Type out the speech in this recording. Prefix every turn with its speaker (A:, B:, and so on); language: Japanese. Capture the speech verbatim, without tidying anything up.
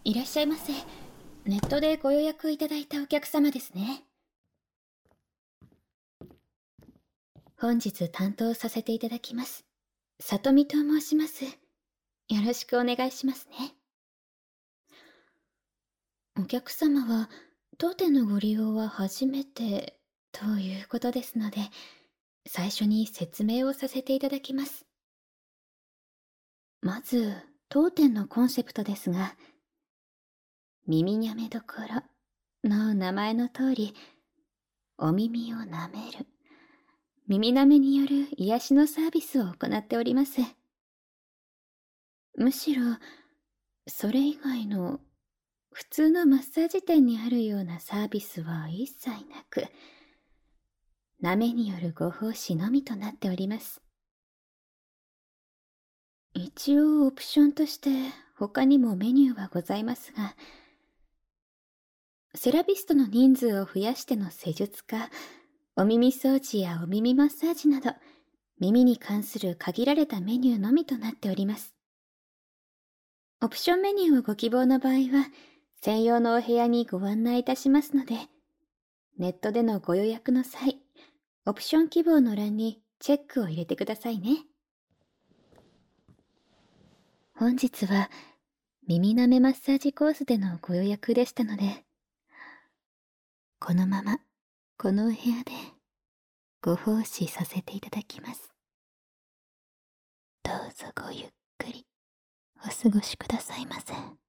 A: いらっしゃいませ。ネットでご予約いただいたお客様ですね。本日担当させていただきます。里美と申します。よろしくお願いしますね。お客様は当店のご利用は初めてということですので、最初に説明をさせていただきます。まず、当店のコンセプトですが、耳にゃめどころの名前の通り、お耳を舐める、耳舐めによる癒しのサービスを行っております。むしろ、それ以外の普通のマッサージ店にあるようなサービスは一切なく、舐めによるご奉仕のみとなっております。一応オプションとして他にもメニューはございますが、セラピストの人数を増やしての施術か、お耳掃除やお耳マッサージなど、耳に関する限られたメニューのみとなっております。オプションメニューをご希望の場合は、専用のお部屋にご案内いたしますので、ネットでのご予約の際、オプション希望の欄にチェックを入れてくださいね。本日は耳舐めマッサージコースでのご予約でしたので、このままこのお部屋でご奉仕させていただきます。どうぞごゆっくりお過ごしくださいませ。